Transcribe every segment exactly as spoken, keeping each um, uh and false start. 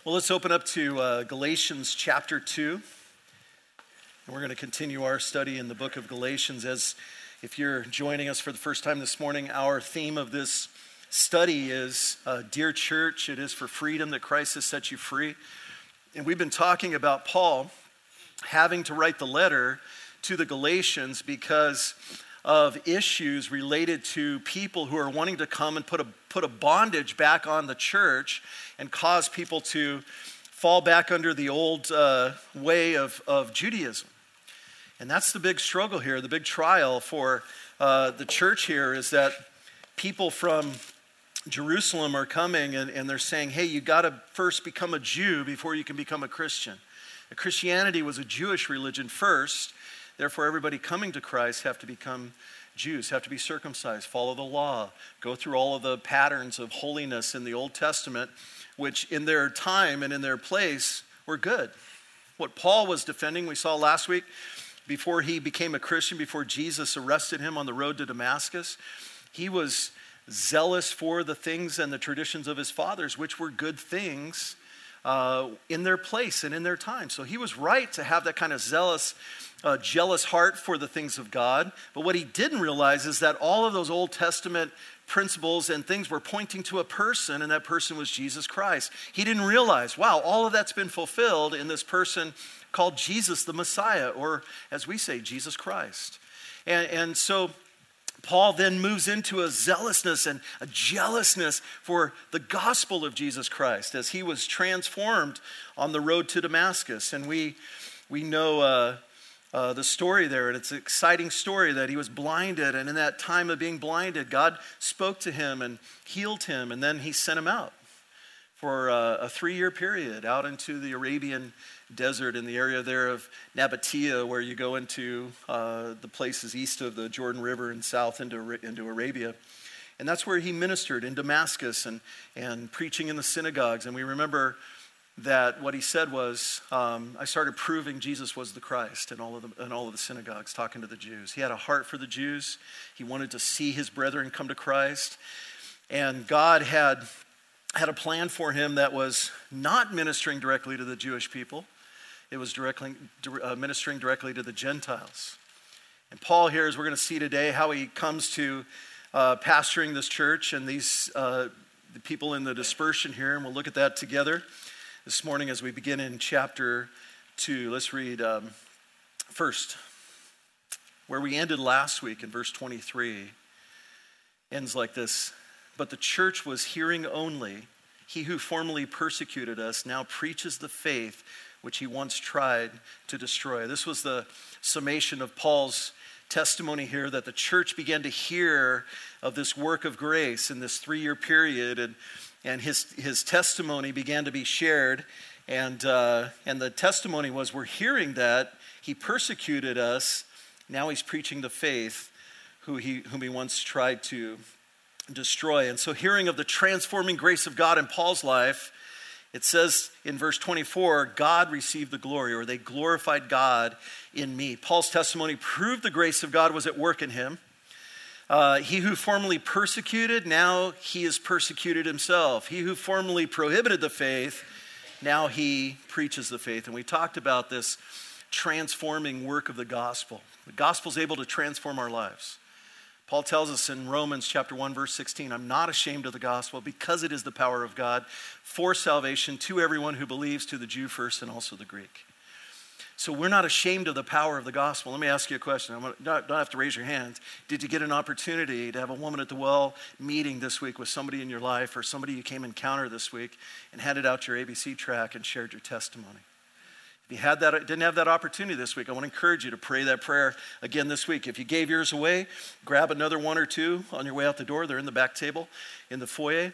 Well, let's open up to uh, Galatians chapter two. And we're going to continue our study in the book of Galatians. As if you're joining us for the first time this morning, our theme of this study is, uh, Dear Church, it is for freedom that Christ has set you free. And we've been talking about Paul having to write the letter to the Galatians because of issues related to people who are wanting to come and put a put a bondage back on the church and cause people to fall back under the old uh, way of, of Judaism. And that's the big struggle here, the big trial for uh, the church here is that people from Jerusalem are coming and, and they're saying, hey, you got to first become a Jew before you can become a Christian. Christianity was a Jewish religion first. Therefore, everybody coming to Christ have to become Jews, have to be circumcised, follow the law, go through all of the patterns of holiness in the Old Testament, which in their time and in their place were good. What Paul was defending, we saw last week, before he became a Christian, before Jesus arrested him on the road to Damascus, he was zealous for the things and the traditions of his fathers, which were good things uh, in their place and in their time. So he was right to have that kind of zealous A jealous heart for the things of God. But what he didn't realize is that all of those Old Testament principles and things were pointing to a person, and that person was Jesus Christ. He didn't realize, wow, all of that's been fulfilled in this person called Jesus the Messiah, or as we say, Jesus Christ. And, and so Paul then moves into a zealousness and a jealousness for the gospel of Jesus Christ as he was transformed on the road to Damascus. And we, we know... Uh, Uh, the story there, and it's an exciting story that he was blinded, and in that time of being blinded, God spoke to him and healed him, and then he sent him out for uh, a three-year period out into the Arabian desert in the area there of Nabatea, where you go into uh, the places east of the Jordan River and south into, into Arabia. And that's where he ministered in Damascus and, and preaching in the synagogues. And we remember that what he said was, um, I started proving Jesus was the Christ in all of the in all of the synagogues, talking to the Jews. He had a heart for the Jews. He wanted to see his brethren come to Christ. And God had, had a plan for him that was not ministering directly to the Jewish people. It was directly uh, ministering directly to the Gentiles. And Paul here, as we're going to see today, how he comes to uh, pastoring this church and these uh, the people in the dispersion here, and we'll look at that together this morning as we begin in chapter two. Let's read um, first where we ended last week in verse twenty-three. Ends like this. But the church was hearing only. He who formerly persecuted us now preaches the faith which he once tried to destroy. This was the summation of Paul's testimony here, that the church began to hear of this work of grace in this three-year period, and And his his testimony began to be shared, and uh, and the testimony was, we're hearing that he persecuted us. Now he's preaching the faith who he whom he once tried to destroy. And so, hearing of the transforming grace of God in Paul's life, it says in verse twenty-four, God received the glory, or they glorified God in me. Paul's testimony proved the grace of God was at work in him. Uh, he who formerly persecuted, now he is persecuted himself. He who formerly prohibited the faith, now he preaches the faith. And we talked about this transforming work of the gospel. The gospel is able to transform our lives. Paul tells us in Romans chapter one, verse sixteen, I'm not ashamed of the gospel because it is the power of God for salvation to everyone who believes, to the Jew first and also the Greek. So we're not ashamed of the power of the gospel. Let me ask you a question. I don't have to raise your hand. Did you get an opportunity to have a Woman at the Well meeting this week with somebody in your life, or somebody you came encounter this week and handed out your A B C track and shared your testimony? If you had that, didn't have that opportunity this week, I want to encourage you to pray that prayer again this week. If you gave yours away, grab another one or two on your way out the door. They're in the back table in the foyer.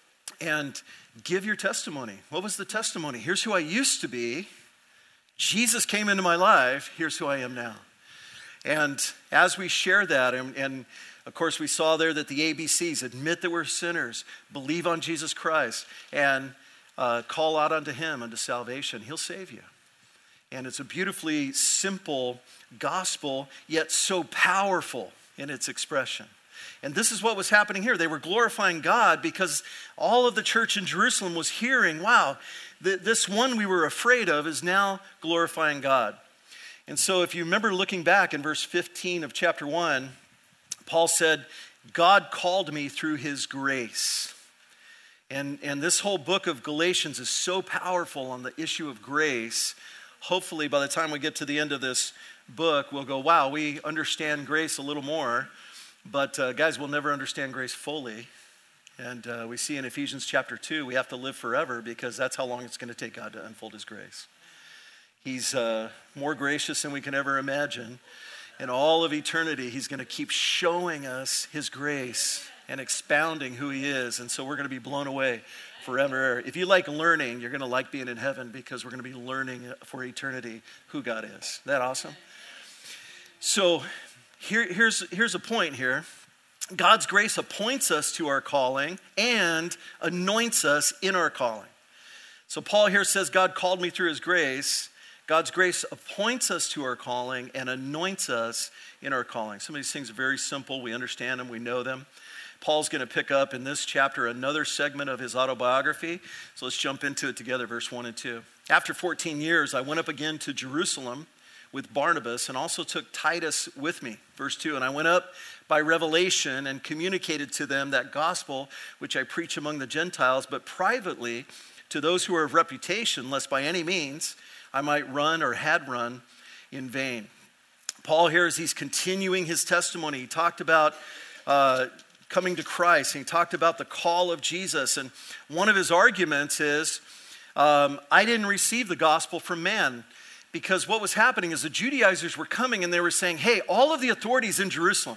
And give your testimony. What was the testimony? Here's who I used to be. Jesus came into my life. Here's who I am now. And as we share that, and, and of course we saw there that the A B Cs, admit that we're sinners, believe on Jesus Christ, and uh, call out unto him unto salvation. He'll save you. And it's a beautifully simple gospel, yet so powerful in its expression. And this is what was happening here. They were glorifying God because all of the church in Jerusalem was hearing, wow, th- this one we were afraid of is now glorifying God. And so if you remember looking back in verse fifteen of chapter one, Paul said, God called me through his grace. And, and this whole book of Galatians is so powerful on the issue of grace. Hopefully by the time we get to the end of this book, we'll go, wow, we understand grace a little more. But uh, guys, we'll never understand grace fully. And uh, we see in Ephesians chapter two, we have to live forever because that's how long it's going to take God to unfold his grace. He's uh, more gracious than we can ever imagine. In all of eternity, he's going to keep showing us his grace and expounding who he is. And so we're going to be blown away forever. If you like learning, you're going to like being in heaven because we're going to be learning for eternity who God is. Isn't that awesome? So here, here's, here's a point here. God's grace appoints us to our calling and anoints us in our calling. So Paul here says, God called me through his grace. God's grace appoints us to our calling and anoints us in our calling. Some of these things are very simple. We understand them. We know them. Paul's going to pick up in this chapter another segment of his autobiography. So let's jump into it together, verse one and two. After fourteen years, I went up again to Jerusalem with Barnabas and also took Titus with me. Verse two, and I went up by revelation and communicated to them that gospel which I preach among the Gentiles, but privately to those who are of reputation, lest by any means I might run or had run in vain. Paul here, as he's continuing his testimony, he talked about uh, coming to Christ, and he talked about the call of Jesus. And one of his arguments is, um, I didn't receive the gospel from man. Because what was happening is the Judaizers were coming and they were saying, hey, all of the authority is in Jerusalem.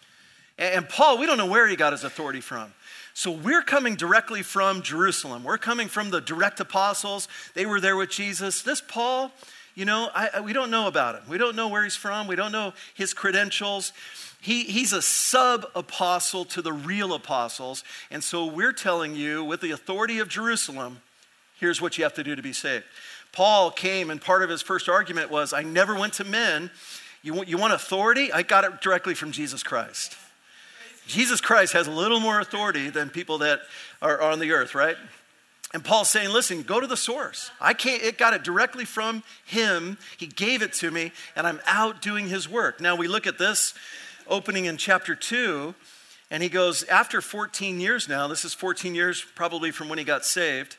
And Paul, we don't know where he got his authority from. So we're coming directly from Jerusalem. We're coming from the direct apostles. They were there with Jesus. This Paul, you know, I, I, we don't know about him. We don't know where he's from. We don't know his credentials. He, he's a sub-apostle to the real apostles. And so we're telling you, with the authority of Jerusalem, here's what you have to do to be saved. Paul came, and part of his first argument was, I never went to men. You want, you want authority? I got it directly from Jesus Christ. Jesus Christ has a little more authority than people that are on the earth, right? And Paul's saying, listen, go to the source. I can't, it got it directly from him. He gave it to me, and I'm out doing his work. Now we look at this opening in chapter two, and he goes, after fourteen years now, this is fourteen years probably from when he got saved,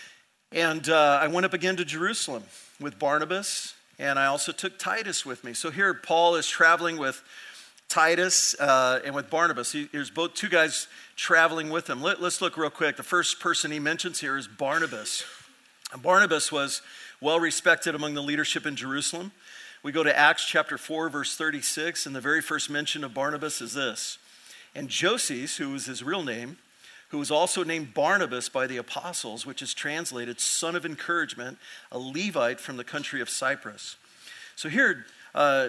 and uh, I went up again to Jerusalem with Barnabas, and I also took Titus with me. So here Paul is traveling with Titus uh, and with Barnabas. He, there's both two guys traveling with him. Let, let's look real quick. The first person he mentions here is Barnabas. And Barnabas was well respected among the leadership in Jerusalem. We go to Acts chapter four, verse thirty-six, and the very first mention of Barnabas is this. And Joses, who was his real name, who was also named Barnabas by the apostles, which is translated son of encouragement, a Levite from the country of Cyprus. So here, uh,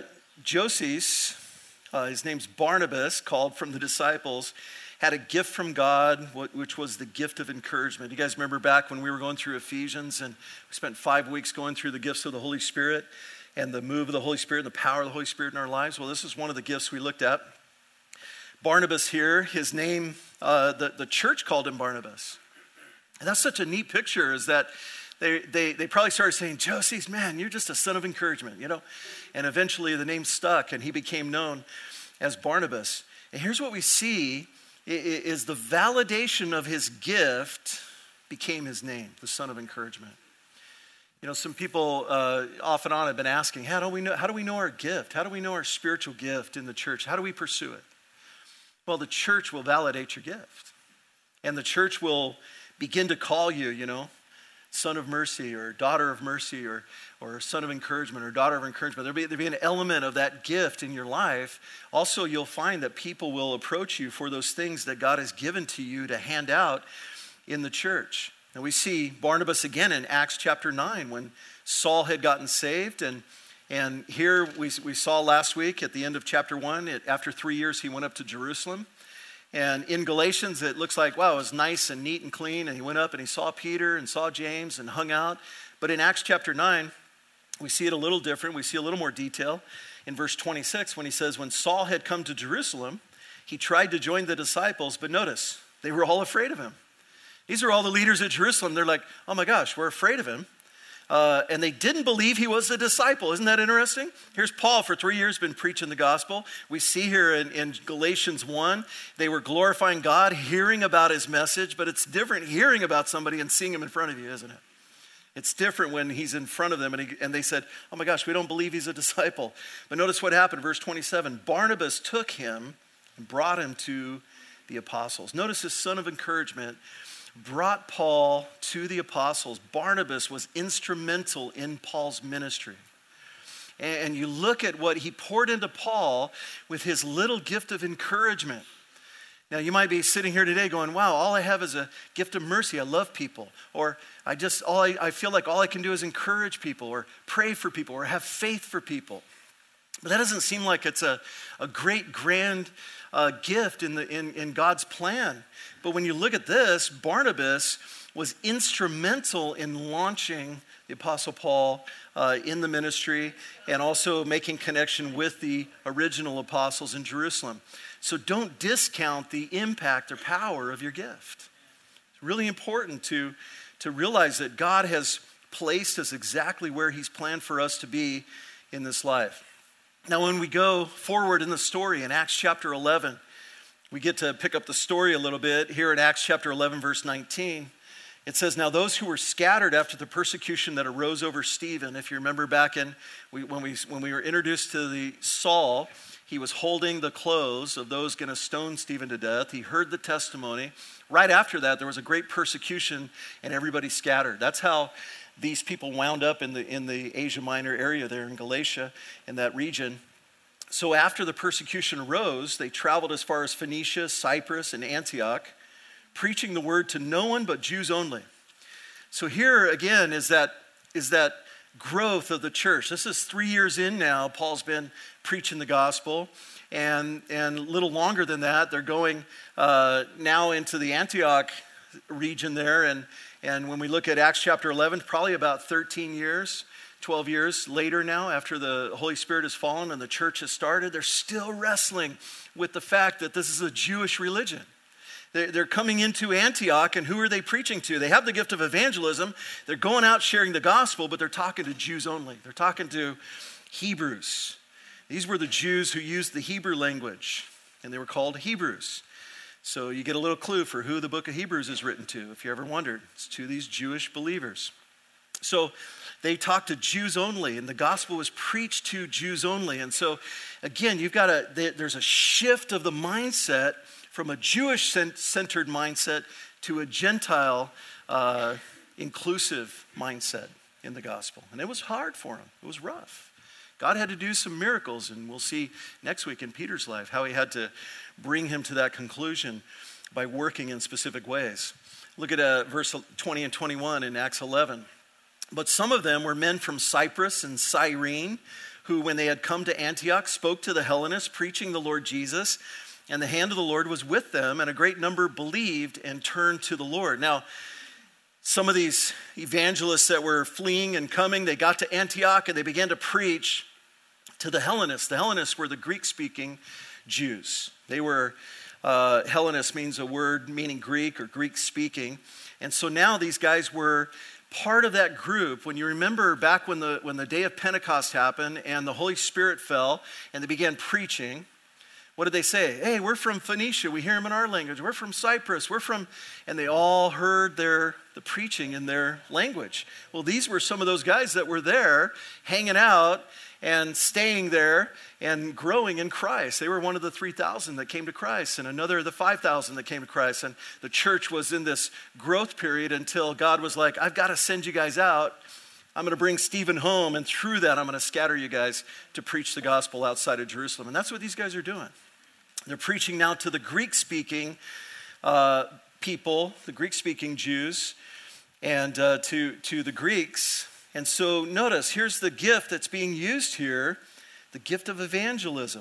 Joses, uh, his name's Barnabas, called from the disciples, had a gift from God, which was the gift of encouragement. You guys remember back when we were going through Ephesians, and we spent five weeks going through the gifts of the Holy Spirit and the move of the Holy Spirit and the power of the Holy Spirit in our lives? Well, this is one of the gifts we looked at. Barnabas here, his name, uh, the, the church called him Barnabas. And that's such a neat picture, is that they, they, they probably started saying, Joses, man, you're just a son of encouragement, you know? And eventually the name stuck, and he became known as Barnabas. And here's what we see, is the validation of his gift became his name, the son of encouragement. You know, some people uh, off and on have been asking, how do we know, how do we know our gift? How do we know our spiritual gift in the church? How do we pursue it? Well, the church will validate your gift. And the church will begin to call you, you know, son of mercy or daughter of mercy or, or son of encouragement or daughter of encouragement. There'll be, there'll be an element of that gift in your life. Also, you'll find that people will approach you for those things that God has given to you to hand out in the church. And we see Barnabas again in Acts chapter nine when Saul had gotten saved. And, and here we, we saw last week at the end of chapter one, it, after three years, he went up to Jerusalem. And in Galatians, it looks like, wow, it was nice and neat and clean. And he went up and he saw Peter and saw James and hung out. But in Acts chapter nine, we see it a little different. We see a little more detail in verse twenty-six when he says, when Saul had come to Jerusalem, he tried to join the disciples, but notice, they were all afraid of him. These are all the leaders at Jerusalem. They're like, oh my gosh, we're afraid of him. Uh, and they didn't believe he was a disciple. Isn't that interesting? Here's Paul, for three years, been preaching the gospel. We see here in, in Galatians one, they were glorifying God, hearing about his message, but it's different hearing about somebody and seeing him in front of you, isn't it? It's different when he's in front of them and, he, and they said, oh my gosh, we don't believe he's a disciple. But notice what happened, verse twenty-seven. Barnabas took him and brought him to the apostles. Notice this son of encouragement brought Paul to the apostles. Barnabas was instrumental in Paul's ministry. And you look at what he poured into Paul with his little gift of encouragement. Now, you might be sitting here today going, wow, all I have is a gift of mercy. I love people. Or I just, all I, I feel like all I can do is encourage people or pray for people or have faith for people. But that doesn't seem like it's a, a great, grand uh, gift in, the, in, in God's plan. But when you look at this, Barnabas was instrumental in launching the Apostle Paul uh, in the ministry and also making connection with the original apostles in Jerusalem. So don't discount the impact or power of your gift. It's really important to, to realize that God has placed us exactly where he's planned for us to be in this life. Now, when we go forward in the story in Acts chapter eleven, we get to pick up the story a little bit. Here in Acts chapter eleven, verse nineteen, it says, now those who were scattered after the persecution that arose over Stephen, if you remember back in, we, when, we, when we were introduced to the Saul, he was holding the clothes of those going to stone Stephen to death. He heard the testimony. Right after that, there was a great persecution and everybody scattered. That's how these people wound up in the in the Asia Minor area there in Galatia, in that region. So after the persecution arose, they traveled as far as Phoenicia, Cyprus, and Antioch, preaching the word to no one but Jews only. So here again is that is that growth of the church. This is three years in now. Paul's been preaching the gospel. And, and a little longer than that, they're going uh, now into the Antioch region there. And, and when we look at Acts chapter eleven, probably about thirteen years, twelve years later now, after the Holy Spirit has fallen and the church has started, they're still wrestling with the fact that this is a Jewish religion. They're coming into Antioch, and who are they preaching to? They have the gift of evangelism. They're going out sharing the gospel, but they're talking to Jews only. They're talking to Hebrews. These were the Jews who used the Hebrew language, and they were called Hebrews. So you get a little clue for who the book of Hebrews is written to, if you ever wondered. It's to these Jewish believers. So they talked to Jews only, and the gospel was preached to Jews only. And so, again, you've got a, there's a shift of the mindset from a Jewish-centered mindset to a Gentile uh, inclusive mindset in the gospel. And it was hard for him. It was rough. God had to do some miracles, and we'll see next week in Peter's life how he had to bring him to that conclusion by working in specific ways. Look at uh, verse twenty and twenty-one in Acts eleven. But some of them were men from Cyprus and Cyrene, who, when they had come to Antioch, spoke to the Hellenists, preaching the Lord Jesus. And the hand of the Lord was with them, and a great number believed and turned to the Lord. Now, some of these evangelists that were fleeing and coming, they got to Antioch and they began to preach to the Hellenists. The Hellenists were the Greek-speaking Jews. They were, uh, Hellenist means a word meaning Greek or Greek-speaking. And so now these guys were part of that group. When you remember back when the, when the day of Pentecost happened and the Holy Spirit fell and they began preaching, what did they say? Hey, we're from Phoenicia. We hear them in our language. We're from Cyprus. We're from, and they all heard their the preaching in their language. Well, these were some of those guys that were there, hanging out and staying there and growing in Christ. They were one of the three thousand that came to Christ, and another of the five thousand that came to Christ. And the church was in this growth period until God was like, I've got to send you guys out. I'm going to bring Stephen home, and through that, I'm going to scatter you guys to preach the gospel outside of Jerusalem. And that's what these guys are doing. They're preaching now to the Greek-speaking uh, people, the Greek-speaking Jews, and uh, to, to the Greeks. And so notice, here's the gift that's being used here, the gift of evangelism.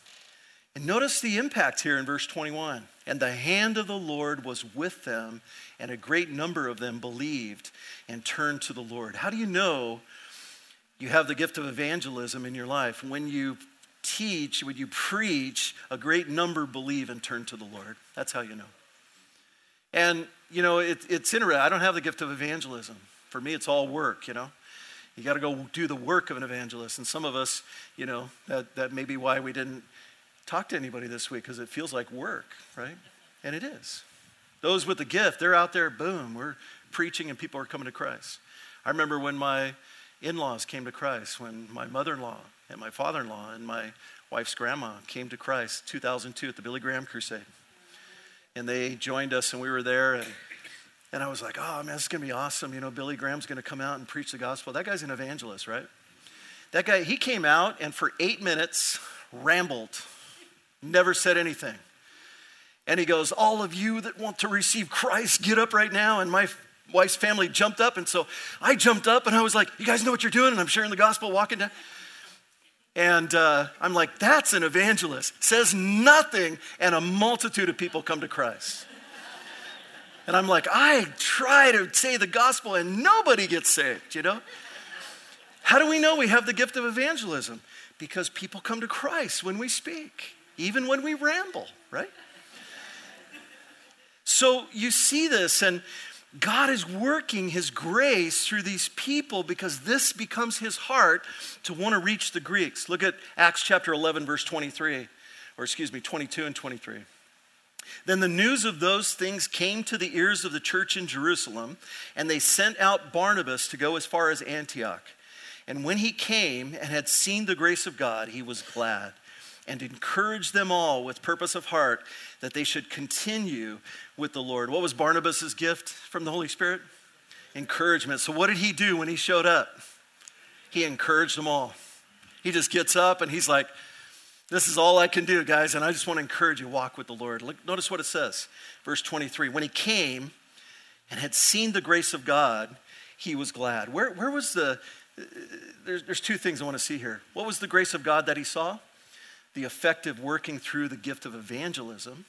And notice the impact here in verse twenty-one. And the hand of the Lord was with them, and a great number of them believed and turned to the Lord. How do you know you have the gift of evangelism in your life? When you teach, when you preach, a great number believe and turn to the Lord. That's how you know. And, you know, it, it's interesting. I don't have the gift of evangelism. For me, it's all work, you know. You got to go do the work of an evangelist. And some of us, you know, that, that may be why we didn't talk to anybody this week, because it feels like work, right? And it is. Those with the gift, they're out there, boom, we're preaching and people are coming to Christ. I remember when my in-laws came to Christ, when my mother-in-law and my father-in-law and my wife's grandma came to Christ, two thousand two at the Billy Graham Crusade. And they joined us and we were there, and, and I was like, oh man, this is going to be awesome. You know, Billy Graham's going to come out and preach the gospel. That guy's an evangelist, right? That guy, he came out and for eight minutes rambled, never said anything. And he goes, all of you that want to receive Christ, get up right now. And my wife's family jumped up. And so I jumped up and I was like, you guys know what you're doing? And I'm sharing the gospel, walking down. And uh, I'm like, that's an evangelist. Says nothing, and a multitude of people come to Christ. And I'm like, I try to say the gospel and nobody gets saved, you know? How do we know we have the gift of evangelism? Because people come to Christ when we speak, even when we ramble, right? So you see this, and God is working his grace through these people because this becomes his heart to want to reach the Greeks. Look at Acts chapter eleven, verse twenty-three, or excuse me, twenty-two and twenty-three. Then the news of those things came to the ears of the church in Jerusalem, and they sent out Barnabas to go as far as Antioch. And when he came and had seen the grace of God, he was glad and encouraged them all with purpose of heart that they should continue with the Lord. What was Barnabas' gift from the Holy Spirit? Encouragement. So what did he do when he showed up? He encouraged them all. He just gets up and he's like, this is all I can do, guys, and I just want to encourage you, walk with the Lord. Look, notice what it says, verse twenty-three. When he came and had seen the grace of God, he was glad. Where, where was the, uh, there's, there's two things I want to see here. What was the grace of God that he saw? The effective working through the gift of evangelism.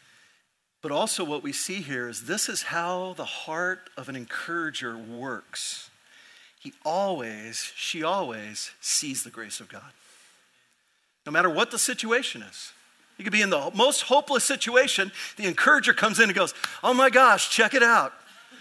But also what we see here is this is how the heart of an encourager works. He always, she always sees the grace of God. No matter what the situation is. You could be in the most hopeless situation. The encourager comes in and goes, oh my gosh, check it out.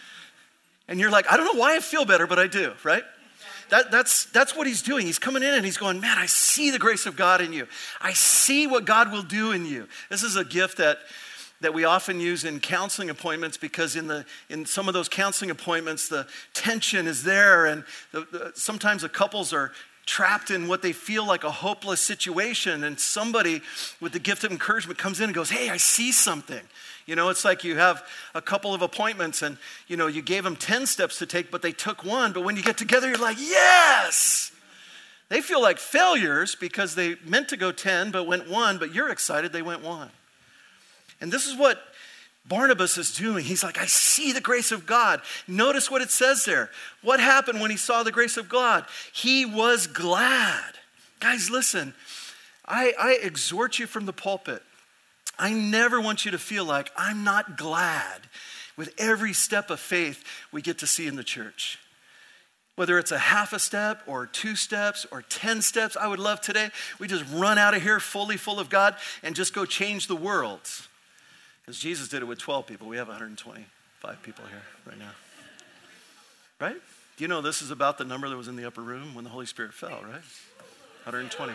And you're like, I don't know why I feel better, but I do, right? That, that's, that's what he's doing. He's coming in and he's going, man, I see the grace of God in you. I see what God will do in you. This is a gift that, that we often use in counseling appointments because in, the, in some of those counseling appointments, the tension is there. And the, the, sometimes the couples are trapped in what they feel like a hopeless situation. And somebody with the gift of encouragement comes in and goes, hey, I see something. You know, it's like you have a couple of appointments and, you know, you gave them ten steps to take, but they took one. But when you get together, you're like, yes! They feel like failures because they meant to go ten, but went one, but you're excited they went one. And this is what Barnabas is doing. He's like, I see the grace of God. Notice what it says there. What happened when he saw the grace of God? He was glad. Guys, listen, I, I exhort you from the pulpit. I never want you to feel like I'm not glad with every step of faith we get to see in the church. Whether it's a half a step or two steps or ten steps, I would love today we just run out of here fully full of God and just go change the world. Because Jesus did it with twelve people. We have one hundred twenty-five people here right now. Right? Do you know this is about the number that was in the upper room when the Holy Spirit fell, right? one hundred twenty.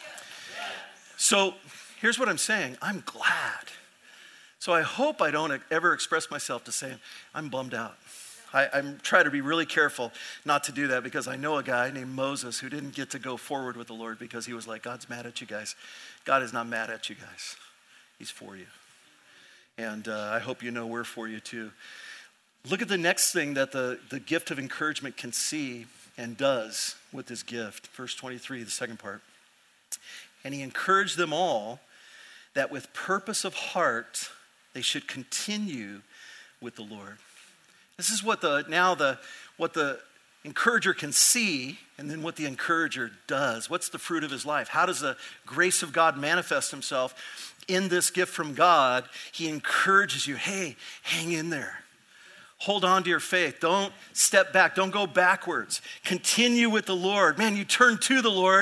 So here's what I'm saying. I'm glad. So I hope I don't ever express myself to say, I'm bummed out. I, I'm trying to be really careful not to do that because I know a guy named Moses who didn't get to go forward with the Lord because he was like, God's mad at you guys. God is not mad at you guys. He's for you. And uh, I hope you know we're for you too. Look at the next thing that the, the gift of encouragement can see and does with this gift. Verse twenty-three, the second part. And he encouraged them all that with purpose of heart, they should continue with the Lord. This is what the now the what the encourager can see, and then what the encourager does. What's the fruit of his life? How does the grace of God manifest himself in this gift from God? He encourages you, hey, hang in there. Hold on to your faith. Don't step back. Don't go backwards. Continue with the Lord. Man, you turn to the Lord.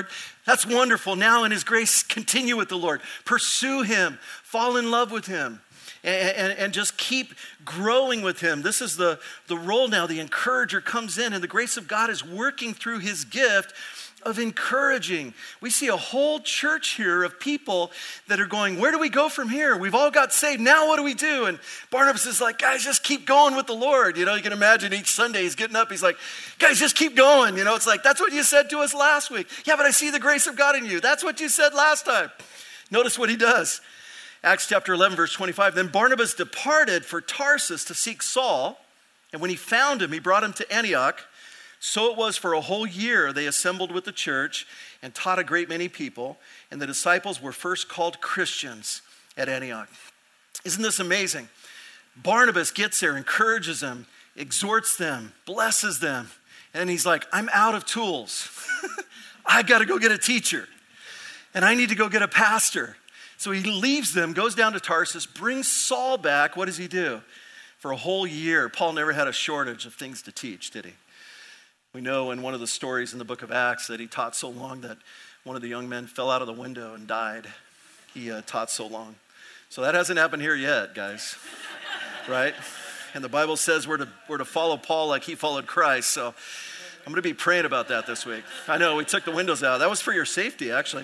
That's wonderful. Now in his grace, continue with the Lord. Pursue him. Fall in love with him. And, and, and just keep growing with him. This is the, the role now. The encourager comes in, and the grace of God is working through his gift of encouraging. We see a whole church here of people that are going, where do we go from here? We've all got saved. Now what do we do? And Barnabas is like, guys, just keep going with the Lord. You know, you can imagine each Sunday he's getting up. He's like, guys, just keep going. You know, it's like, that's what you said to us last week. Yeah, but I see the grace of God in you. That's what you said last time. Notice what he does. Acts chapter eleven, verse twenty-five. Then Barnabas departed for Tarsus to seek Saul. And when he found him, he brought him to Antioch. So it was for a whole year they assembled with the church and taught a great many people. And the disciples were first called Christians at Antioch. Isn't this amazing? Barnabas gets there, encourages them, exhorts them, blesses them. And he's like, I'm out of tools. I got to go get a teacher. And I need to go get a pastor. So he leaves them, goes down to Tarsus, brings Saul back. What does he do? For a whole year, Paul never had a shortage of things to teach, did he? We know in one of the stories in the book of Acts that he taught so long that one of the young men fell out of the window and died. He uh, taught so long. So that hasn't happened here yet, guys, right? And the Bible says we're to, we're to follow Paul like he followed Christ. So I'm going to be praying about that this week. I know, we took the windows out. That was for your safety, actually.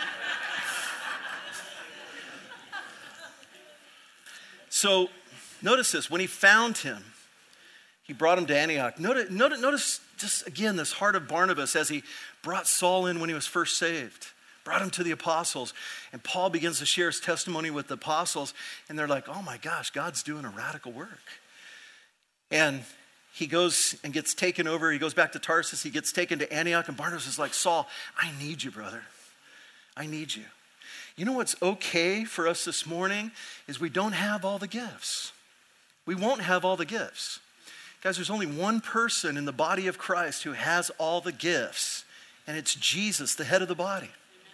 So notice this. When he found him, he brought him to Antioch. Notice, notice, notice just again this heart of Barnabas as he brought Saul in when he was first saved. Brought him to the apostles. And Paul begins to share his testimony with the apostles. And they're like, oh my gosh, God's doing a radical work. And he goes and gets taken over. He goes back to Tarsus. He gets taken to Antioch. And Barnabas is like, Saul, I need you, brother. I need you. You know what's okay for us this morning is we don't have all the gifts. We won't have all the gifts. Guys, there's only one person in the body of Christ who has all the gifts, and it's Jesus, the head of the body.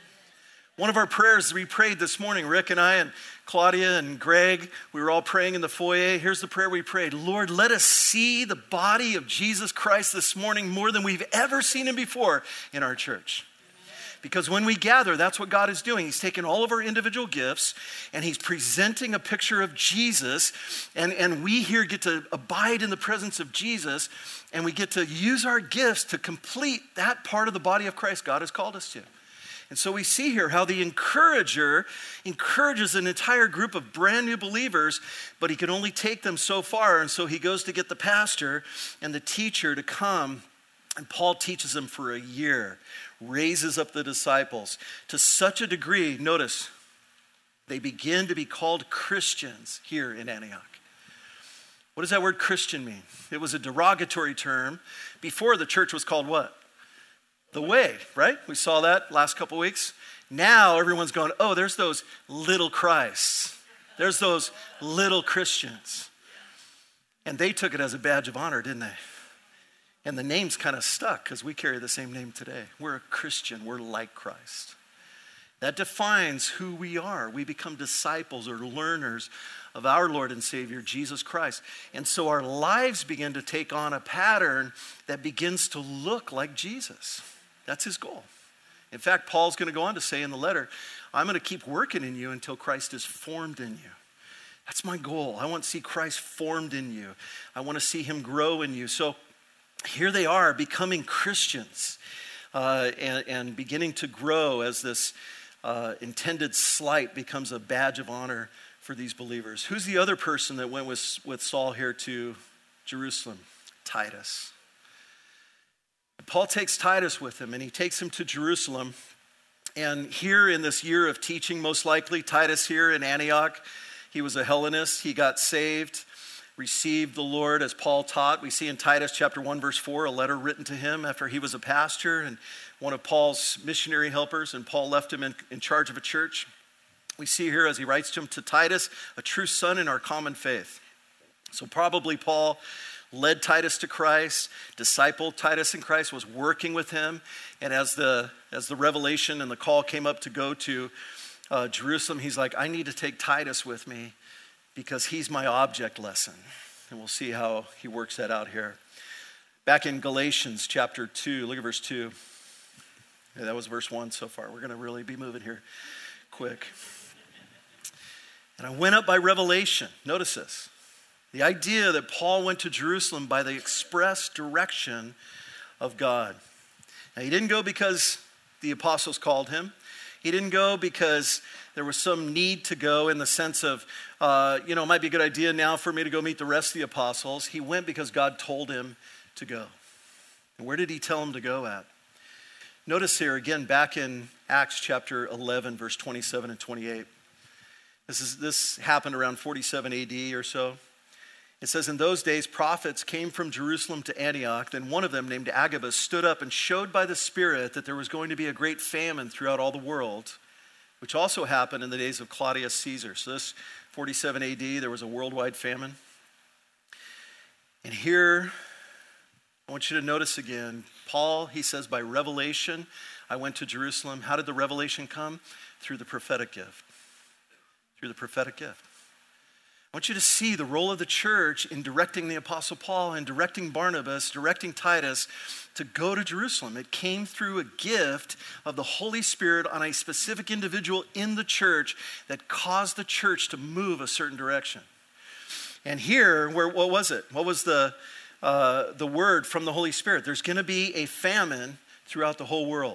One of our prayers we prayed this morning, Rick and I and Claudia and Greg, we were all praying in the foyer. Here's the prayer we prayed. Lord, let us see the body of Jesus Christ this morning more than we've ever seen him before in our church. Because when we gather, that's what God is doing. He's taking all of our individual gifts and he's presenting a picture of Jesus. And, and we here get to abide in the presence of Jesus, and we get to use our gifts to complete that part of the body of Christ God has called us to. And so we see here how the encourager encourages an entire group of brand new believers, but he can only take them so far. And so he goes to get the pastor and the teacher to come. And Paul teaches them for a year, raises up the disciples to such a degree, notice, they begin to be called Christians here in Antioch. What does that word Christian mean? It was a derogatory term. Before, the church was called what? The Way, right? We saw that last couple weeks. Now everyone's going, oh, there's those little Christs. There's those little Christians. And they took it as a badge of honor, didn't they? And the name's kind of stuck because we carry the same name today. We're a Christian. We're like Christ. That defines who we are. We become disciples or learners of our Lord and Savior, Jesus Christ. And so our lives begin to take on a pattern that begins to look like Jesus. That's his goal. In fact, Paul's going to go on to say in the letter, I'm going to keep working in you until Christ is formed in you. That's my goal. I want to see Christ formed in you. I want to see him grow in you. So here they are becoming Christians uh, and, and beginning to grow as this uh, intended slight becomes a badge of honor for these believers. Who's the other person that went with, with Saul here to Jerusalem? Titus. Paul takes Titus with him, and he takes him to Jerusalem. And here in this year of teaching, most likely, Titus here in Antioch, he was a Hellenist. He got saved, received the Lord as Paul taught. We see in Titus chapter one, verse four, a letter written to him after he was a pastor and one of Paul's missionary helpers, and Paul left him in, in charge of a church. We see here as he writes to him, to Titus, a true son in our common faith. So probably Paul led Titus to Christ, discipled Titus in Christ, was working with him. And as the as the revelation and the call came up to go to uh, Jerusalem, he's like, I need to take Titus with me because he's my object lesson. And we'll see how he works that out here. Back in Galatians chapter two, look at verse two. Yeah, that was verse one so far. We're going to really be moving here quick. And I went up by revelation. Notice this. The idea that Paul went to Jerusalem by the express direction of God. Now, he didn't go because the apostles called him. He didn't go because there was some need to go in the sense of, uh, you know, it might be a good idea now for me to go meet the rest of the apostles. He went because God told him to go. And where did he tell him to go at? Notice here again back in Acts chapter eleven, verse twenty-seven and twenty-eight. This is this happened around forty-seven A D or so. It says, in those days, prophets came from Jerusalem to Antioch. Then one of them, named Agabus, stood up and showed by the Spirit that there was going to be a great famine throughout all the world, which also happened in the days of Claudius Caesar. So this forty-seven A D, there was a worldwide famine. And here, I want you to notice again, Paul, he says, by revelation, I went to Jerusalem. How did the revelation come? Through the prophetic gift. Through the prophetic gift. I want you to see the role of the church in directing the Apostle Paul and directing Barnabas, directing Titus to go to Jerusalem. It came through a gift of the Holy Spirit on a specific individual in the church that caused the church to move a certain direction. And here, where what was it? What was the uh, the word from the Holy Spirit? There's going to be a famine throughout the whole world.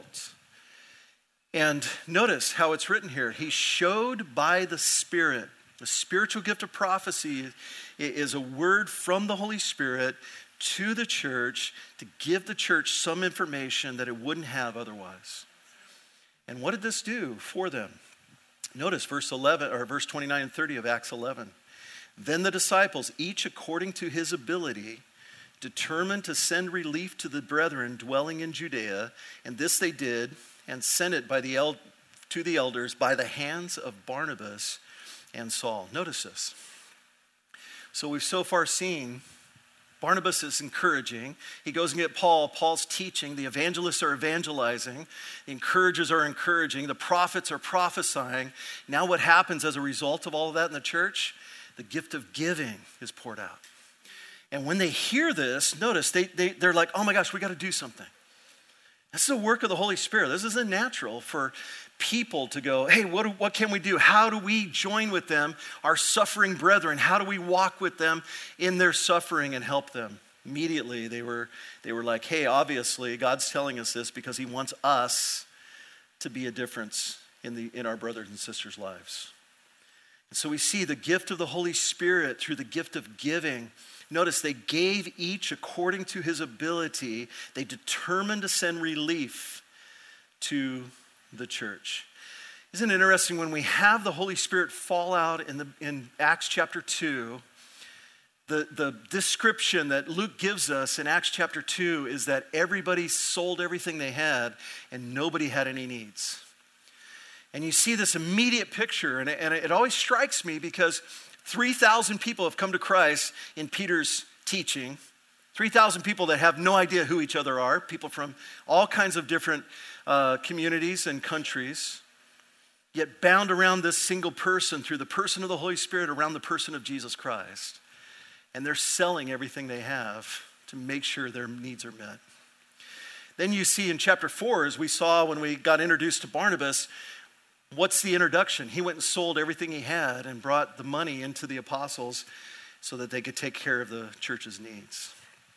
And notice how it's written here. He showed by the Spirit. The spiritual gift of prophecy is a word from the Holy Spirit to the church to give the church some information that it wouldn't have otherwise. And what did this do for them? Notice verse eleven or verse twenty-nine and thirty of Acts eleven. Then the disciples, each according to his ability, determined to send relief to the brethren dwelling in Judea, and this they did, and sent it by the el- to the elders by the hands of Barnabas and Saul. Notice this. So we've so far seen Barnabas is encouraging. He goes and gets Paul. Paul's teaching. The evangelists are evangelizing. The encouragers are encouraging. The prophets are prophesying. Now what happens as a result of all of that in the church? The gift of giving is poured out. And when they hear this, notice, they, they, they're like, oh my gosh, we got to do something. This is the work of the Holy Spirit. This isn't natural for people to go, hey, what, do, what can we do? How do we join with them, our suffering brethren? How do we walk with them in their suffering and help them? Immediately, they were, they were like, hey, obviously, God's telling us this because he wants us to be a difference in, the, in our brothers and sisters' lives. And so we see the gift of the Holy Spirit through the gift of giving. Notice they gave each according to his ability. They determined to send relief to the church. Isn't it interesting when we have the Holy Spirit fall out in the in Acts chapter two, the, the description that Luke gives us in Acts chapter two is that everybody sold everything they had and nobody had any needs. And you see this immediate picture, and it, and it always strikes me because three thousand people have come to Christ in Peter's teaching. three thousand people that have no idea who each other are, people from all kinds of different uh, communities and countries, yet bound around this single person through the person of the Holy Spirit, around the person of Jesus Christ. And they're selling everything they have to make sure their needs are met. Then you see in chapter four, as we saw when we got introduced to Barnabas, what's the introduction? He went and sold everything he had and brought the money into the apostles so that they could take care of the church's needs.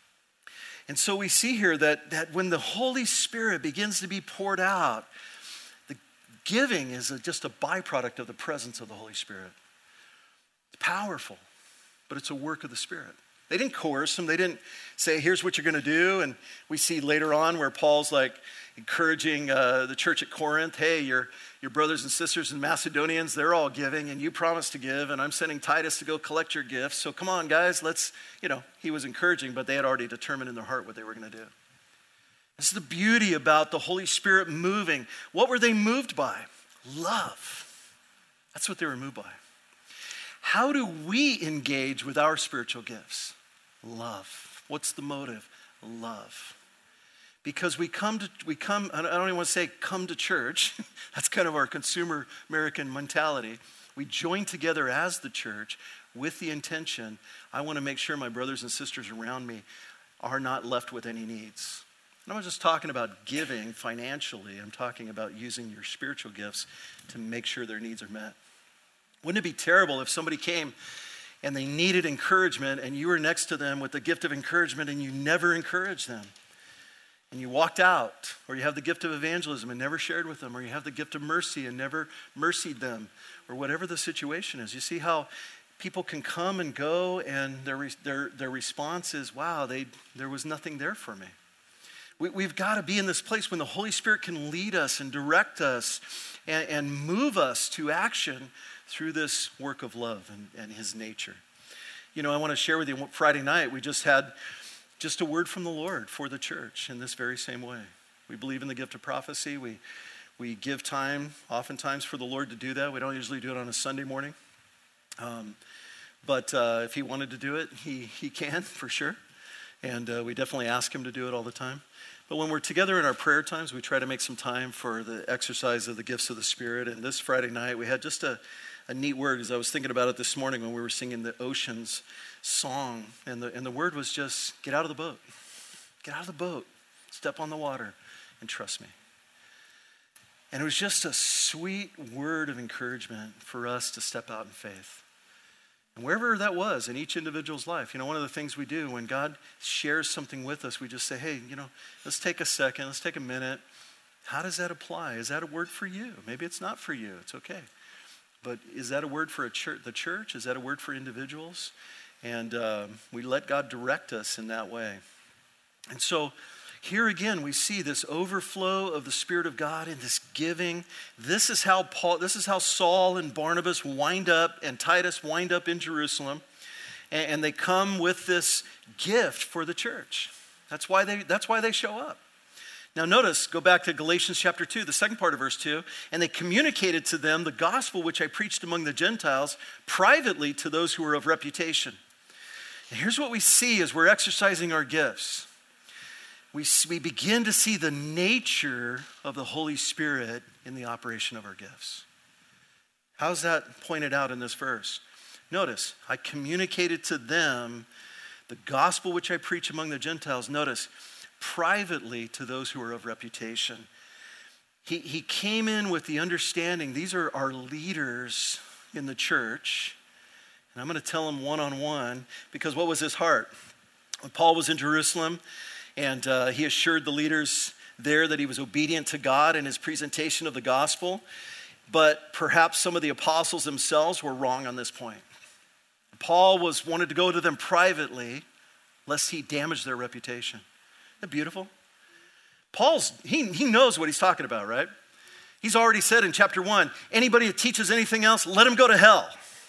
And so we see here that, that when the Holy Spirit begins to be poured out, the giving is a, just a byproduct of the presence of the Holy Spirit. It's powerful, but it's a work of the Spirit. They didn't coerce them. They didn't say, here's what you're going to do. And we see later on where Paul's like encouraging uh, the church at Corinth, hey, your, your brothers and sisters and Macedonians, they're all giving and you promised to give and I'm sending Titus to go collect your gifts. So come on, guys, let's, you know, he was encouraging, but they had already determined in their heart what they were going to do. This is the beauty about the Holy Spirit moving. What were they moved by? Love. That's what they were moved by. How do we engage with our spiritual gifts? Love. What's the motive? Love. Because we come to, we come, I don't even want to say come to church. That's kind of our consumer American mentality. We join together as the church with the intention, I want to make sure my brothers and sisters around me are not left with any needs. And I'm not just talking about giving financially. I'm talking about using your spiritual gifts to make sure their needs are met. Wouldn't it be terrible if somebody came and they needed encouragement and you were next to them with the gift of encouragement and you never encouraged them? And you walked out, or you have the gift of evangelism and never shared with them, or you have the gift of mercy and never mercied them, or whatever the situation is. You see how people can come and go and their their their response is, wow, they there was nothing there for me. We, we've got to be in this place when the Holy Spirit can lead us and direct us and, and move us to action through this work of love and, and his nature. You know, I want to share with you, Friday night, we just had just a word from the Lord for the church in this very same way. We believe in the gift of prophecy. We, we give time, oftentimes, for the Lord to do that. We don't usually do it on a Sunday morning. Um, but uh, if he wanted to do it, he, he can, for sure. And uh, we definitely ask him to do it all the time. But when we're together in our prayer times, we try to make some time for the exercise of the gifts of the Spirit. And this Friday night, we had just a, a neat word, as I was thinking about it this morning when we were singing the Oceans song. And the, and the word was just, get out of the boat. Get out of the boat. Step on the water and trust me. And it was just a sweet word of encouragement for us to step out in faith. And wherever that was in each individual's life, you know, one of the things we do when God shares something with us, we just say, hey, you know, let's take a second, let's take a minute. How does that apply? Is that a word for you? Maybe it's not for you. It's okay. But is that a word for a church, the church? Is that a word for individuals? And uh, we let God direct us in that way. And so here again, we see this overflow of the Spirit of God in this giving. This is how Paul, this is how Saul and Barnabas wind up, and Titus wind up in Jerusalem, and, and they come with this gift for the church. That's why they, that's why they show up. Now notice, go back to Galatians chapter two, the second part of verse two, and they communicated to them the gospel which I preached among the Gentiles privately to those who were of reputation. And here's what we see as we're exercising our gifts. We, we begin to see the nature of the Holy Spirit in the operation of our gifts. How's that pointed out in this verse? Notice, I communicated to them the gospel which I preach among the Gentiles. Notice, privately to those who are of reputation. He, he came in with the understanding, these are our leaders in the church. And I'm going to tell them one-on-one, because what was his heart? When Paul was in Jerusalem, and uh, he assured the leaders there that he was obedient to God in his presentation of the gospel. But perhaps some of the apostles themselves were wrong on this point. Paul was wanted to go to them privately, lest he damage their reputation. Isn't that beautiful? Paul's, he, he knows what he's talking about, right? He's already said in chapter one, anybody that teaches anything else, let him go to hell.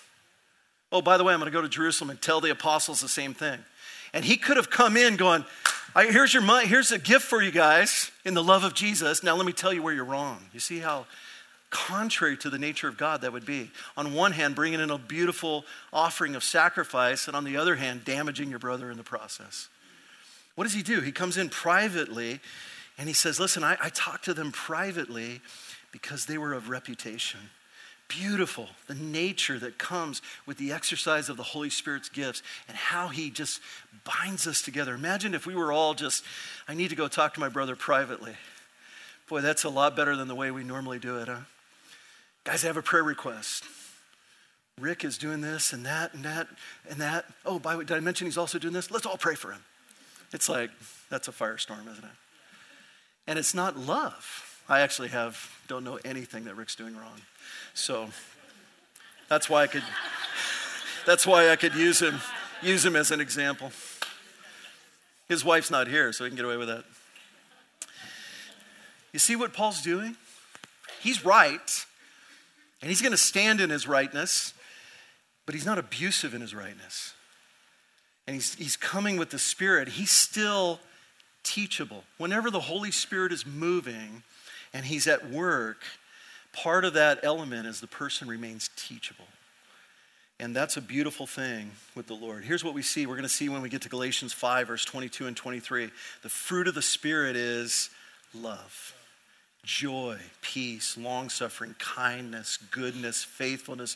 Oh, by the way, I'm going to go to Jerusalem and tell the apostles the same thing. And he could have come in going, I, here's your money, here's a gift for you guys in the love of Jesus. Now let me tell you where you're wrong. You see how contrary to the nature of God that would be. On one hand, bringing in a beautiful offering of sacrifice, and on the other hand, damaging your brother in the process. What does he do? He comes in privately and he says, listen, I, I talked to them privately because they were of reputation. Beautiful, the nature that comes with the exercise of the Holy Spirit's gifts and how he just binds us together. Imagine if we were all just, I need to go talk to my brother privately. Boy, that's a lot better than the way we normally do it, huh? Guys, I have a prayer request. Rick is doing this and that and that and that. Oh, by the way, did I mention he's also doing this? Let's all pray for him. It's like, that's a firestorm, isn't it? And it's not love. I actually have, don't know anything that Rick's doing wrong. So that's why I could, that's why I could use him, use him as an example. His wife's not here, so he can get away with that. You see what Paul's doing? He's right, and he's going to stand in his rightness, but he's not abusive in his rightness. And he's, he's coming with the Spirit. He's still teachable. Whenever the Holy Spirit is moving and he's at work, part of that element is the person remains teachable. And that's a beautiful thing with the Lord. Here's what we see. We're going to see when we get to Galatians five, verse twenty-two and twenty-three. The fruit of the Spirit is love, joy, peace, long-suffering, kindness, goodness, faithfulness,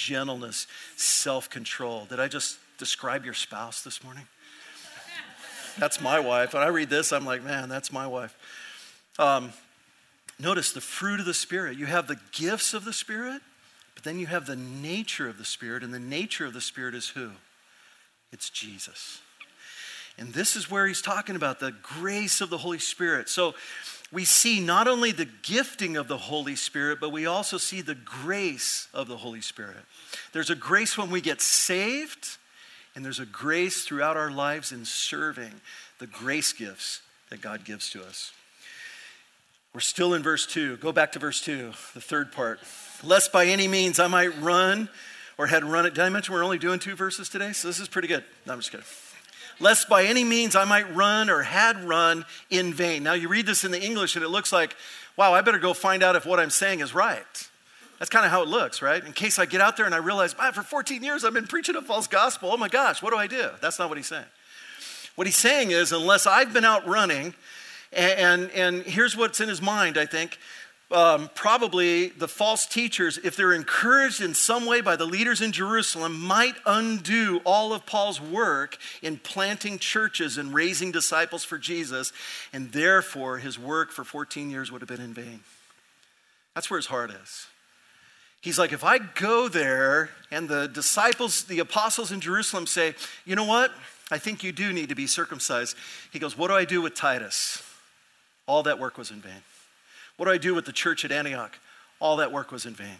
gentleness, self-control. Did I just describe your spouse this morning? That's my wife. When I read this, I'm like, man, that's my wife. Um, notice the fruit of the Spirit. You have the gifts of the Spirit, but then you have the nature of the Spirit, and the nature of the Spirit is who? It's Jesus. And this is where he's talking about the grace of the Holy Spirit. So we see not only the gifting of the Holy Spirit, but we also see the grace of the Holy Spirit. There's a grace when we get saved, and there's a grace throughout our lives in serving the grace gifts that God gives to us. We're still in verse two. Go back to verse two, the third part. Lest by any means I might run or had run it. Did I mention we're only doing two verses today? So this is pretty good. No, I'm just kidding. Lest by any means I might run or had run in vain. Now you read this in the English and it looks like, wow, I better go find out if what I'm saying is right. That's kind of how it looks, right? In case I get out there and I realize, man, for fourteen years I've been preaching a false gospel. Oh my gosh, what do I do? That's not what he's saying. What he's saying is, unless I've been out running, and, and, and here's what's in his mind, I think, um, probably the false teachers, if they're encouraged in some way by the leaders in Jerusalem, might undo all of Paul's work in planting churches and raising disciples for Jesus, and therefore his work for fourteen years would have been in vain. That's where his heart is. He's like, if I go there and the disciples, the apostles in Jerusalem say, you know what? I think you do need to be circumcised. He goes, what do I do with Titus? All that work was in vain. What do I do with the church at Antioch? All that work was in vain.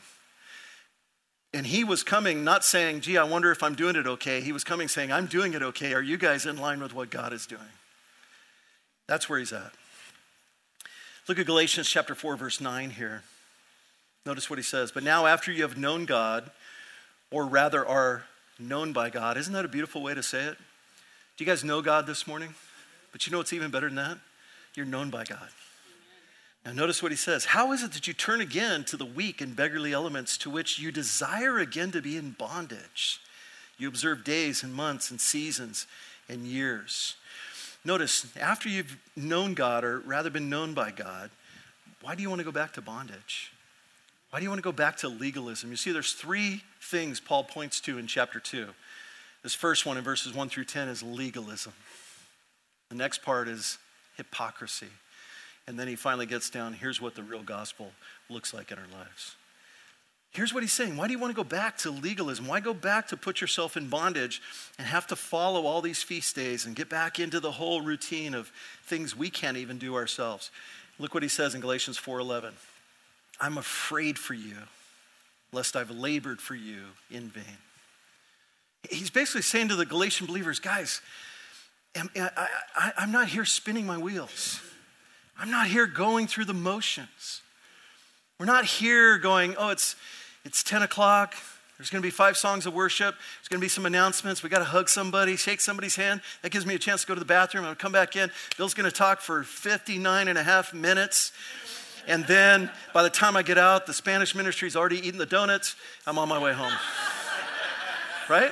And he was coming not saying, gee, I wonder if I'm doing it okay. He was coming saying, I'm doing it okay. Are you guys in line with what God is doing? That's where he's at. Look at Galatians chapter four, verse nine here. Notice what he says. But now after you have known God, or rather are known by God, isn't that a beautiful way to say it? Do you guys know God this morning? But you know what's even better than that? You're known by God. Now notice what he says. How is it that you turn again to the weak and beggarly elements to which you desire again to be in bondage? You observe days and months and seasons and years. Notice, after you've known God, or rather been known by God, why do you want to go back to bondage? Why do you want to go back to legalism? You see, there's three things Paul points to in chapter two. This first one in verses one through ten is legalism. The next part is hypocrisy. And then he finally gets down, here's what the real gospel looks like in our lives. Here's what he's saying. Why do you want to go back to legalism? Why go back to put yourself in bondage and have to follow all these feast days and get back into the whole routine of things we can't even do ourselves? Look what he says in Galatians four eleven. I'm afraid for you, lest I've labored for you in vain. He's basically saying to the Galatian believers, guys, I'm, I, I, I'm not here spinning my wheels. I'm not here going through the motions. We're not here going, oh, it's it's ten o'clock. There's going to be five songs of worship. There's going to be some announcements. We got to hug somebody, shake somebody's hand. That gives me a chance to go to the bathroom. I'm going to come back in. Bill's going to talk for fifty-nine and a half minutes. And then by the time I get out, the Spanish ministry's already eaten the donuts. I'm on my way home. Right?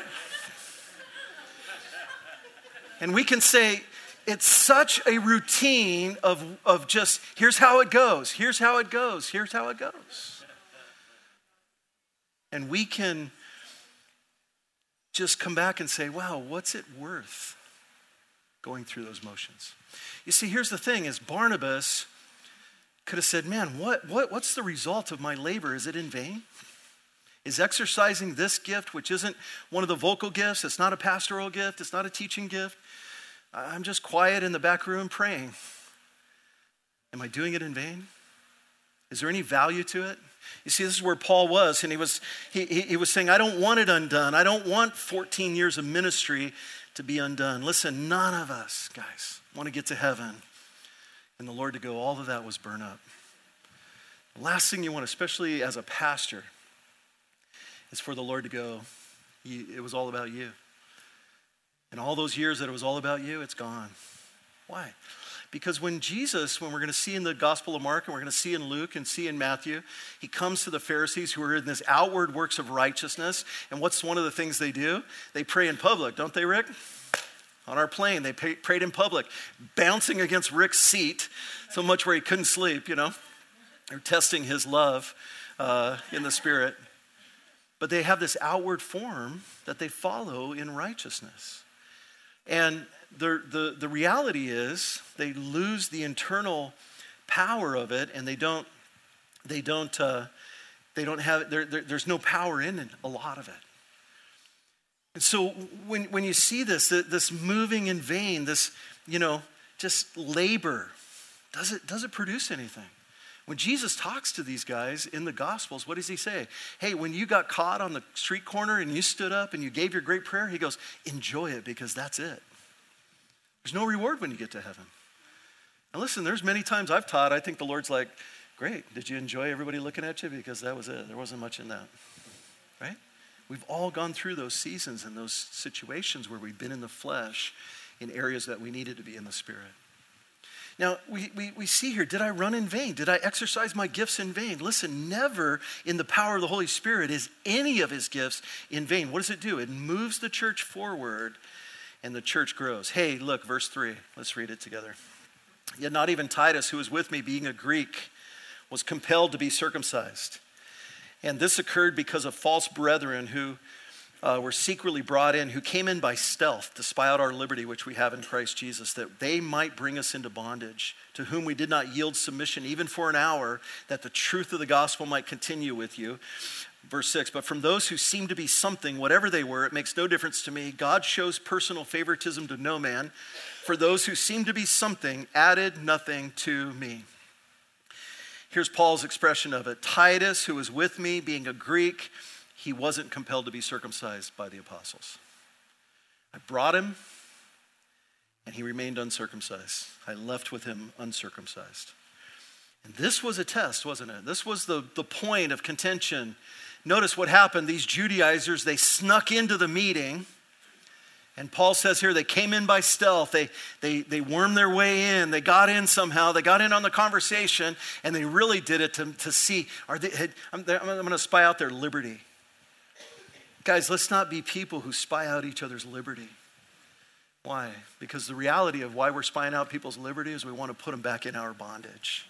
And we can say, it's such a routine of, of just, here's how it goes, here's how it goes, here's how it goes. And we can just come back and say, wow, what's it worth going through those motions? You see, here's the thing, is Barnabas could have said, man, what, what, what's the result of my labor? Is it in vain? Is exercising this gift, which isn't one of the vocal gifts, it's not a pastoral gift, it's not a teaching gift, I'm just quiet in the back room praying. Am I doing it in vain? Is there any value to it? You see, this is where Paul was, and he was he, he, he was saying, I don't want it undone. I don't want fourteen years of ministry to be undone. Listen, none of us, guys, want to get to heaven and the Lord to go, all of that was burned up. The last thing you want, especially as a pastor, is for the Lord to go, it was all about you. And all those years that it was all about you, it's gone. Why? Because when Jesus, when we're going to see in the Gospel of Mark, and we're going to see in Luke and see in Matthew, he comes to the Pharisees who are in this outward works of righteousness. And what's one of the things they do? They pray in public, don't they, Rick? On our plane, they pay, prayed in public, bouncing against Rick's seat so much where he couldn't sleep, you know. They're testing his love uh, in the Spirit. But they have this outward form that they follow in righteousness. And the, the, the reality is they lose the internal power of it, and they don't, they don't, uh, they don't have, there, there, there's no power in it, a lot of it. And so when, when you see this, this moving in vain, this, you know, just labor, does it, does it produce anything? When Jesus talks to these guys in the Gospels, what does he say? Hey, when you got caught on the street corner and you stood up and you gave your great prayer, he goes, enjoy it because that's it. There's no reward when you get to heaven. And listen, there's many times I've taught, I think the Lord's like, great, did you enjoy everybody looking at you? Because that was it. There wasn't much in that, right? We've all gone through those seasons and those situations where we've been in the flesh in areas that we needed to be in the Spirit. Now, we, we, we see here, did I run in vain? Did I exercise my gifts in vain? Listen, never in the power of the Holy Spirit is any of his gifts in vain. What does it do? It moves the church forward and the church grows. Hey, look, verse three. Let's read it together. Yet not even Titus, who was with me, being a Greek, was compelled to be circumcised. And this occurred because of false brethren who uh, were secretly brought in, who came in by stealth to spy out our liberty, which we have in Christ Jesus, that they might bring us into bondage, to whom we did not yield submission even for an hour, that the truth of the gospel might continue with you. Verse six, but from those who seem to be something, whatever they were, it makes no difference to me. God shows personal favoritism to no man. For those who seem to be something, added nothing to me. Here's Paul's expression of it. Titus, who was with me, being a Greek, he wasn't compelled to be circumcised by the apostles. I brought him, and he remained uncircumcised. I left with him uncircumcised. And this was a test, wasn't it? This was the, the point of contention. Notice what happened. These Judaizers, they snuck into the meeting. And Paul says here, they came in by stealth. They, they, they wormed their way in. They got in somehow. They got in on the conversation, and they really did it to, to see, are they, I'm, I'm going to spy out their liberty. Guys, let's not be people who spy out each other's liberty. Why? Because the reality of why we're spying out people's liberty is we want to put them back in our bondage.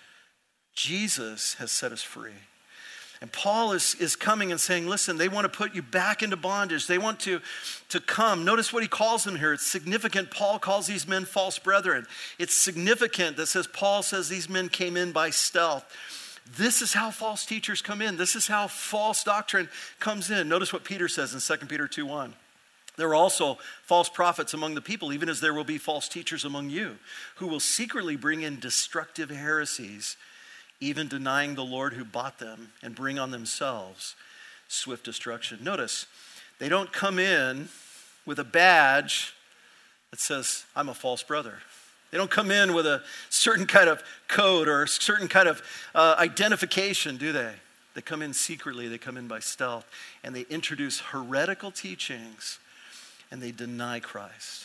Jesus has set us free. And Paul is, is coming and saying, listen, they want to put you back into bondage. They want to, to come. Notice what he calls them here. It's significant. Paul calls these men false brethren. It's significant that says Paul says these men came in by stealth. This is how false teachers come in. This is how false doctrine comes in. Notice what Peter says in Second Peter two one. There are also false prophets among the people, even as there will be false teachers among you, who will secretly bring in destructive heresies, even denying the Lord who bought them, and bring on themselves swift destruction. Notice, they don't come in with a badge that says, I'm a false brother. They don't come in with a certain kind of code or a certain kind of uh, identification, do they? They come in secretly, they come in by stealth, and they introduce heretical teachings, and they deny Christ.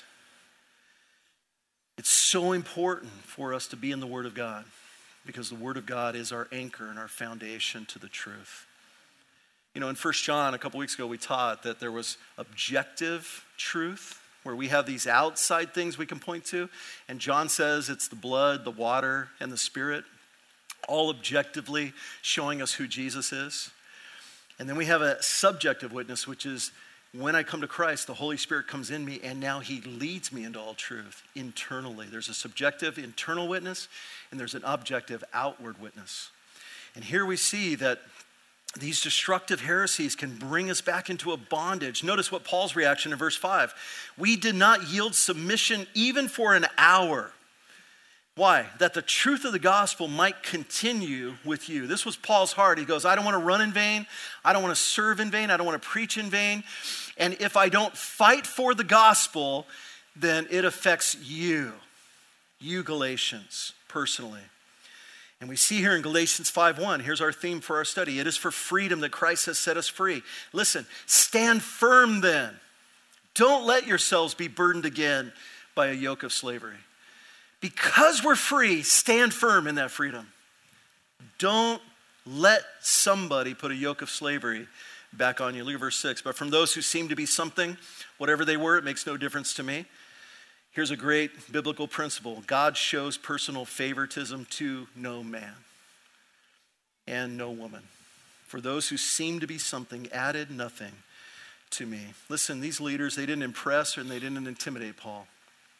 It's so important for us to be in the Word of God, because the Word of God is our anchor and our foundation to the truth. You know, in First John, a couple weeks ago, we taught that there was objective truth, where we have these outside things we can point to. And John says it's the blood, the water, and the Spirit, all objectively showing us who Jesus is. And then we have a subjective witness, which is when I come to Christ, the Holy Spirit comes in me, and now he leads me into all truth internally. There's a subjective internal witness, and there's an objective outward witness. And here we see that these destructive heresies can bring us back into a bondage. Notice what Paul's reaction in verse five. We did not yield submission even for an hour. Why? That the truth of the gospel might continue with you. This was Paul's heart. He goes, I don't want to run in vain. I don't want to serve in vain. I don't want to preach in vain. And if I don't fight for the gospel, then it affects you, you Galatians, personally. And we see here in Galatians five one, here's our theme for our study. It is for freedom that Christ has set us free. Listen, stand firm then. Don't let yourselves be burdened again by a yoke of slavery. Because we're free, stand firm in that freedom. Don't let somebody put a yoke of slavery back on you. Look at verse six. But from those who seem to be something, whatever they were, it makes no difference to me. Here's a great biblical principle. God shows personal favoritism to no man and no woman. For those who seem to be something, added nothing to me. Listen, these leaders, they didn't impress and they didn't intimidate Paul.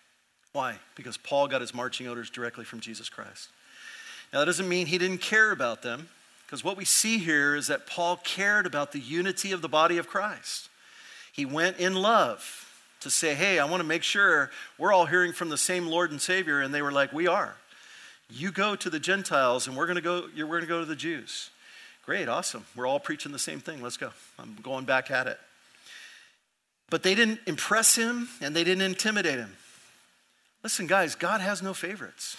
Why? Because Paul got his marching orders directly from Jesus Christ. Now, that doesn't mean he didn't care about them, because what we see here is that Paul cared about the unity of the body of Christ. He went in love to say, hey, I want to make sure we're all hearing from the same Lord and Savior, and they were like, we are. You go to the Gentiles, and we're going to go, we're going to go to the Jews. Great, awesome. We're all preaching the same thing. Let's go. I'm going back at it. But they didn't impress him, and they didn't intimidate him. Listen, guys, God has no favorites.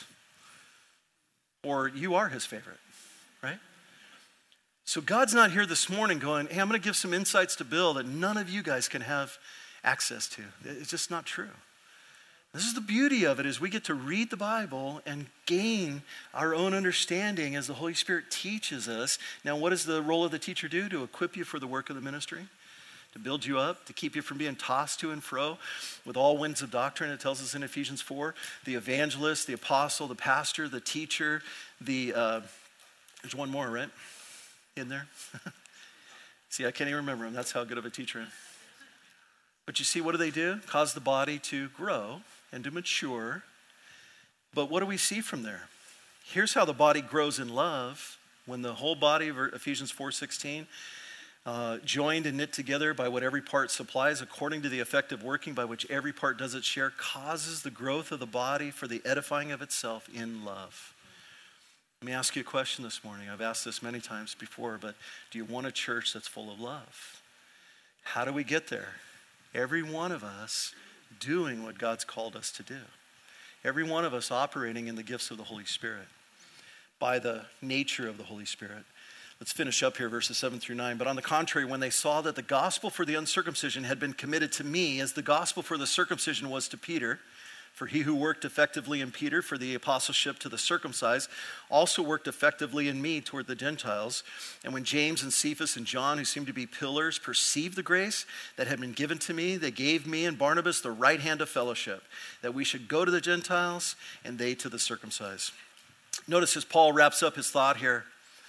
Or you are his favorite, right? So God's not here this morning going, hey, I'm going to give some insights to Bill that none of you guys can have access to. It's just not true. This is the beauty of it, is we get to read the Bible and gain our own understanding as the Holy Spirit teaches us. Now, what does the role of the teacher do? To equip you for the work of the ministry? To build you up, to keep you from being tossed to and fro with all winds of doctrine. It tells us in Ephesians four, the evangelist, the apostle, the pastor, the teacher, the, uh, there's one more, right? In there. See, I can't even remember him. That's how good of a teacher I am. But you see, what do they do? Cause the body to grow and to mature. But what do we see from there? Here's how the body grows in love. When the whole body of Ephesians four sixteen, Uh, joined and knit together by what every part supplies, according to the effective working by which every part does its share, causes the growth of the body for the edifying of itself in love. Let me ask you a question this morning. I've asked this many times before, but do you want a church that's full of love? How do we get there? Every one of us doing what God's called us to do. Every one of us operating in the gifts of the Holy Spirit by the nature of the Holy Spirit. Let's finish up here, verses seven through nine. But on the contrary, when they saw that the gospel for the uncircumcision had been committed to me, as the gospel for the circumcision was to Peter, for he who worked effectively in Peter for the apostleship to the circumcised also worked effectively in me toward the Gentiles. And when James and Cephas and John, who seemed to be pillars, perceived the grace that had been given to me, they gave me and Barnabas the right hand of fellowship, that we should go to the Gentiles and they to the circumcised. Notice as Paul wraps up his thought here,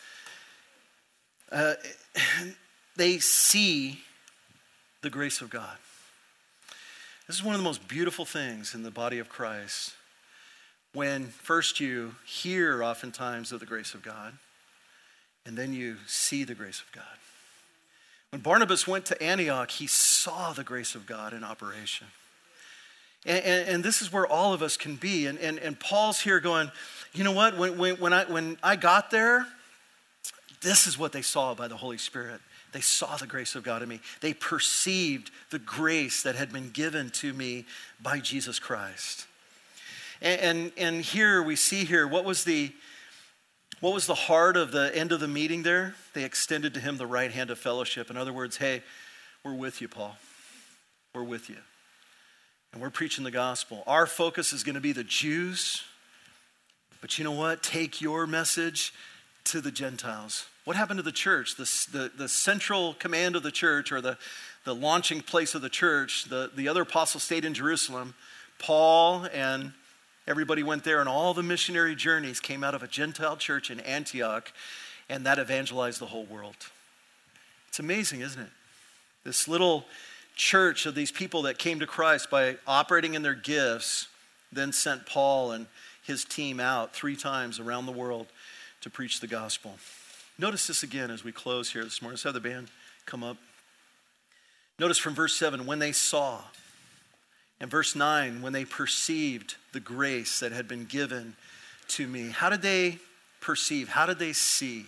Uh, they see the grace of God. This is one of the most beautiful things in the body of Christ. When first you hear oftentimes of the grace of God, and then you see the grace of God. When Barnabas went to Antioch, he saw the grace of God in operation. And, and, and this is where all of us can be. And, and, and Paul's here going, you know what, when, when, when, I, when I got there, this is what they saw by the Holy Spirit. They saw the grace of God in me. They perceived the grace that had been given to me by Jesus Christ. And, and, and here we see here, what was the what was the heart of the end of the meeting there? They extended to him the right hand of fellowship. In other words, hey, we're with you, Paul. We're with you. And we're preaching the gospel. Our focus is going to be the Jews. But you know what? Take your message to the Gentiles. What happened to the church? The, the, the central command of the church, or the, the launching place of the church, the, the other apostles stayed in Jerusalem. Paul and everybody went there, and all the missionary journeys came out of a Gentile church in Antioch, and that evangelized the whole world. It's amazing, isn't it? This little church of these people that came to Christ by operating in their gifts, then sent Paul and his team out three times around the world to preach the gospel. Notice this again as we close here this morning. Let's have the band come up. Notice from verse seven, when they saw. And verse nine, when they perceived the grace that had been given to me. How did they perceive? How did they see?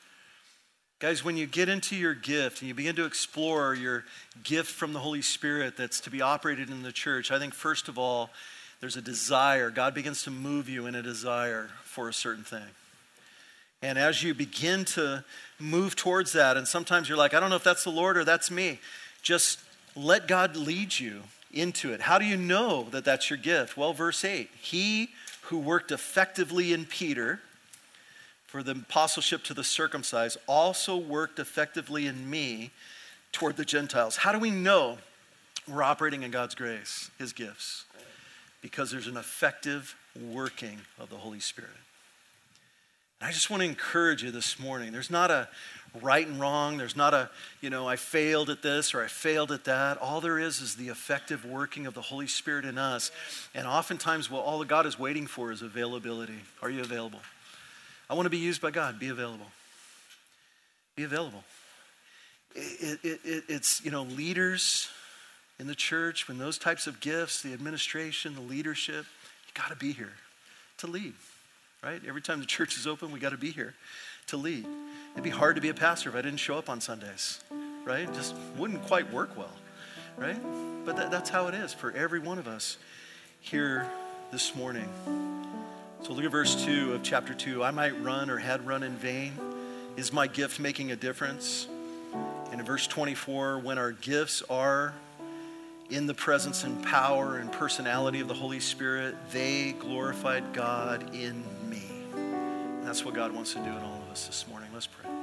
Guys, when you get into your gift and you begin to explore your gift from the Holy Spirit that's to be operated in the church, I think first of all, there's a desire. God begins to move you in a desire for a certain thing. And as you begin to move towards that, and sometimes you're like, I don't know if that's the Lord or that's me. Just let God lead you into it. How do you know that that's your gift? Well, verse eight, he who worked effectively in Peter for the apostleship to the circumcised also worked effectively in me toward the Gentiles. How do we know we're operating in God's grace, his gifts? Because there's an effective working of the Holy Spirit. I just want to encourage you this morning. There's not a right and wrong. There's not a, you know, I failed at this or I failed at that. All there is is the effective working of the Holy Spirit in us. And oftentimes what all God is waiting for is availability. Are you available? I want to be used by God. Be available. Be available. It, it, it, it's, you know, leaders in the church, when those types of gifts, the administration, the leadership, you got to be here to lead. Right? Every time the church is open, we got to be here to lead. It'd be hard to be a pastor if I didn't show up on Sundays, right? It just wouldn't quite work well, right? But that, that's how it is for every one of us here this morning. So look at verse two of chapter two. I might run or had run in vain. Is my gift making a difference? And in verse twenty-four, when our gifts are in the presence and power and personality of the Holy Spirit, they glorified God in me. And that's what God wants to do in all of us this morning. Let's pray.